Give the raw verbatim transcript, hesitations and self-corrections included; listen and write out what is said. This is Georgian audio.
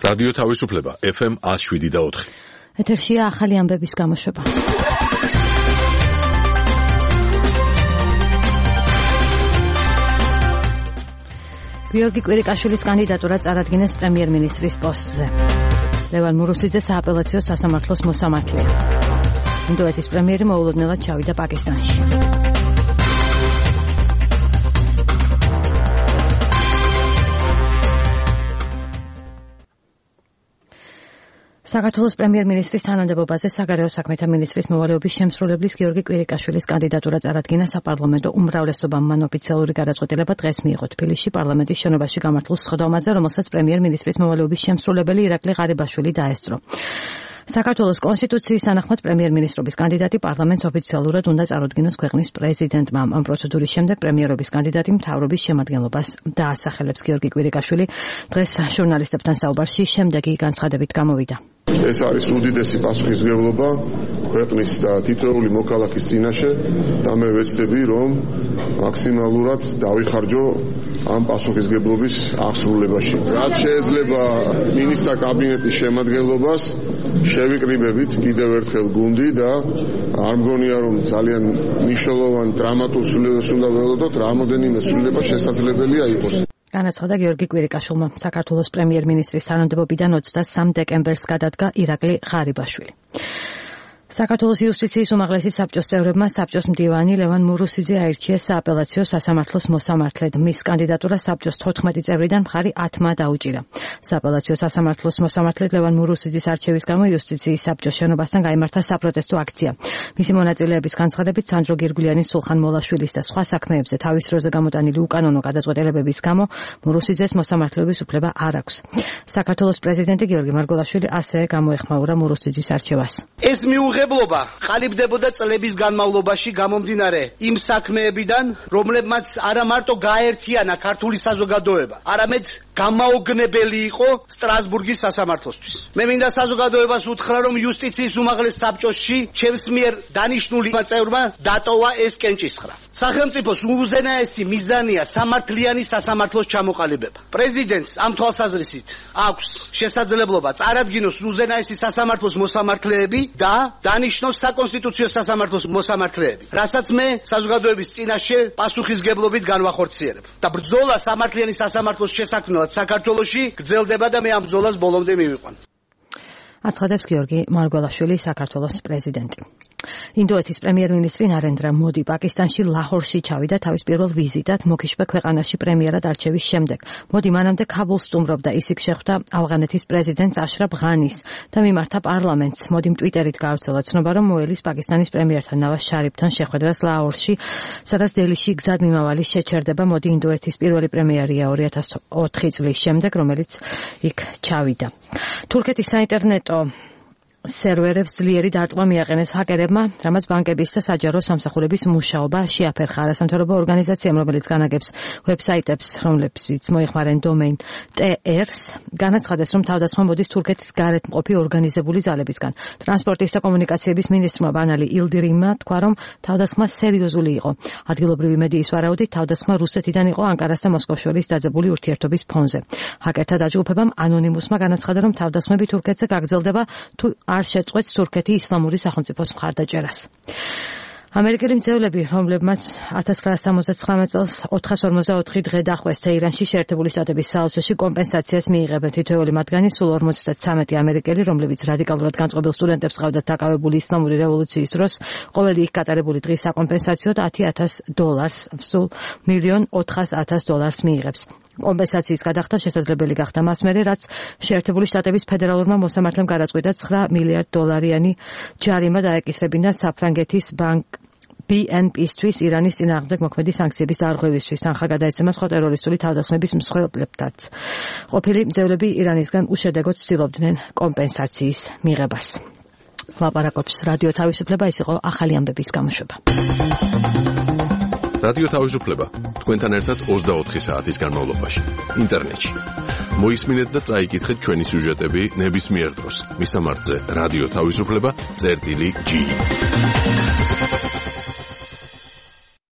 რადიო თავისუფლება ეფ ემ one oh seven და four. ეთერშია ახალი ამბების გამოშვება. გიორგი კვირიკაშვილის კანდიდატურა წარადგინეს პრემიერ-მინისტრის პოსტზე. ლევან მურუსიძე სააპელაციო სასამართლოს მოსამართლეა. ინდოეთის პრემიერი მოულოდნელად ჩავიდა პაკისტანში. საქართველოს პრემიერ-მინისტრის თანამდებობაზე საგარეო საქმეთა მინისტრის მოვალეობის შემსრულებლის გიორგი კვირიკაშვილის კანდიდატურა წარადგინა საპარლამენტო უმრავლესობამ. მან ოფიციალური გადაწყვეტილება დღეს მიიღო თბილისში პარლამენტის შენობაში გამართულ სხდომაზე, რომელსაც პრემიერ-მინისტრის მოვალეობის შემსრულებელი ირაკლი ღარიბაშვილი დაესწრო. საქართველოს კონსტიტუციის თანახმად პრემიერ-მინისტრობის კანდიდატი პარლამენტს ოფიციალურად უნდა წარუდგინოს ქვეყნის პრეზიდენტმა. ამ პროცედურის შემდეგ პრემიერობის კანდიდატი მთავრობის შემადგენლობას დაასახელებს. გიორგი კვირიკაშვილი დღეს ჟურნალისტებთან საუბარში შემდეგი განცხადებით გამოვიდა. ეს არის უდიდესი პასუხისმგებლობა ქვეყნის და თითოეული მოქალაქის წინაშე და მე ვეცდები, რომ მაქსიმალურად დავიხარჯო ამ პასუხისმგებლობის აღსრულებაში. რაც შეიძლება მინისტრთა კაბინეტის შემადგენლობას შევიკრიბებით კიდევ ერთხელ გუნდი და არ მგონია, რომ ძალიან მნიშვნელოვანი დრამატულ ცვლილებას უნდა ველოდოთ, რამოდენიმე ცვლილება შესაძლებელია იყოს. განაცხადა გიორგი კვირიკაშვილმა. საქართველოს პრემიერ-მინისტრის თანამდებობიდან ოცდასამ დეკემბერს გადადგა ირაკლი ღარიბაშვილი. საქართველოს იუსტიციის უმაღლესი საბჭოს წევრებმა საბჭოს მდივანი ლევან მურუსიძე აირჩიეს სააპელაციო სასამართლოს მოსამართლედ. მის კანდიდატურას საბჭოს თოთხმეტი წევრიდან მხარი ათმა დაუჭირა. სააპელაციო სასამართლოს მოსამართლედ ლევან მურუსიძის არჩევის გამო იუსტიციის საბჭოს შენობასთან გაიმართა საპროტესტო აქცია. მისი მონაწილეების განცხადებით სანდრო გირგვლიანის, სულხან მოლაშვილის და სხვა საქმეებზე თავის დროზე გამოტანილი უკანონო გადაწყვეტილებების გამო მურუსიძეს მოსამართლეობის უფლება არ აქვს. საქართველოს პრეზიდენტი გიორგი მარგველაშვილი ასევე გამოეხმაურა მურუსიძის არჩევას. ეს მიუღებლობა ყალიბდებოდა წლების განმავლობაში გამომდინარე იმ საქმეებიდან, რომლებმაც არა მარტო გააერთიანა ქართული საზოგადოება, არამედ გამაოგნებელი იყო სტრასბურგის სასამართლოსთვის. მე მინდა საზოგადოებას უთხრა, რომ იუსტიციის უმაღლეს საბჭოში ჩემს მიერ დანიშნული წევრმა დატოვა ეს კენჭისხრა. სახელმწიფოს უზენაესი მიზანია სამართლიანი სასამართლოს ჩამოყალიბება. პრეზიდენტს ამ თვალსაზრისით აქვს შესაძლებლობა წარადგინოს უზენაესი სასამართლოს მოსამართლეები და დანიშნოს საკონსტიტუციო სასამართლოს მოსამართლეები, რასაც მე საზოგადოების წინაშე პასუხისმგებლობით განვახორციელებ. და ბრძოლა სამართლიანი სასამართლოს შესაქმნელად საქართველოში გრძელდება და მე ამ ბრძოლას ბოლომდე მივიყვან. აცხადებს გიორგი მარგველაშვილი, საქართველოს პრეზიდენტი. ინდოეთის პრემიერ-მინისტრი ნარენდრა მოდი პაკისტანში ლაჰორში ჩავიდა თავის პირველ ვიზიტად მოკიშბე ქვეყანაში პრემიერად არჩევის შემდეგ. მოდი მანამდე ქაბულს სტუმრობდა, ისიც შეხვდა ავღანეთის პრეზიდენტს აშრაფ ღანის და მიმართა პარლამენტს. მოდიმ ტვიტერით გაავრცელა ცნობა, რომ მოელის პაკისტანის პრემიერთან ნავაზ შარიფთან შეხვედრას ლაჰორში, სადაც დელიში გზადმიმავალი შეჩერდება. მოდი ინდოეთის პირველი პრემიერია ორი ათას ოთხი წლის შემდეგ, რომელიც იქ ჩავიდა. თურქეთის საინტერნეტო სერვერებს ძლიერი დარტყმა მიაყენეს ჰაკერებმა, რამაც ბანკების და საჯარო სამსახურების მუშაობა შეაფერხა. არასამთავრობო ორგანიზაციამ, რომელიც განაგებს ვებსაიტებს, რომლებიც მოეხმარენ დომეინ ტი ერს, განაცხადეს, რომ თავდასხმა მოდის თურქეთის გარეთმყოფი ორგანიზებული ძალებისგან. ტრანსპორტის და კომუნიკაციების მინისტრმა ბანალი ილდირიმმა თქვა, რომ თავდასხმა სერიოზული იყო. ადგილობრივი მედიის ვარაუდით, თავდასხმა რუსეთიდან იყო ანკარას და მოსკოვს შორის დაძაბული ურთიერთობის ფონზე. ჰაკერთა დაჯგუფებამ ანონიმუსმა განაცხადა, რომ თავდასხმები თურქეთზე გაგრძელდება თუ არ შეწყვეტს თურქეთი ისლამური სახელმწიფოს მხარდაჭერას. ამერიკელი მძევლები, რომლებმაც ათას ცხრაასა სამოცდათხრამეტ წელს ოთხას ორმოცდაოთხი დღე დახვეს თეირანში შეერთებული შტატების საელჩოში კომპენსაციას მიიღებენ. თითოეული მათგანი სულ ორმოცდათრამეტი ამერიკელი, რომლებიც რადიკალურად განწყობილ სტუდენტებს ყავდათ დაკავებული ისლამური რევოლუციის დროს, ყოველი იქ გატარებული დღის საკომპენსაციოდ ათი ათას დოლარს, სულ მილიონ ოთხას ათას დოლარს მიიღებს. კომპენსაციის გადახდა შესაძლებელი გახდა მას მერე, რაც შეერთებული შტატების ფედერალურმა მოსამართლემ გადაწყვიტა ცხრა მილიარდ დოლარიანი ჯარიმა დაეკისრებინა საფრანგეთის ბანკ ბი ენ პი-ისთვის ირანის წინააღმდეგ მოქმედი სანქციების დარღვევისთვის. თანხა გადაეცემა სხვა ტერორისტული თავდასხმების მსხვერპლებთაც. ყოფილი მძევლები ირანისგან უშედეგოდ ცდილობდნენ კომპენსაციის მიღებას. ლაპარაკობს რადიო თავისუფლება, ეს იყო ახალი ამბების გამოშვება. რადიო თავისუფლება თქვენთან ერთად ოცდაოთხი საათის განმავლობაში ინტერნეტში. მოისმინეთ და წაიკითხეთ ჩვენი სიუჟეტები ნებისმიერ დროს. მისამართზე რადიო თავისუფლება წერტილი ჯი.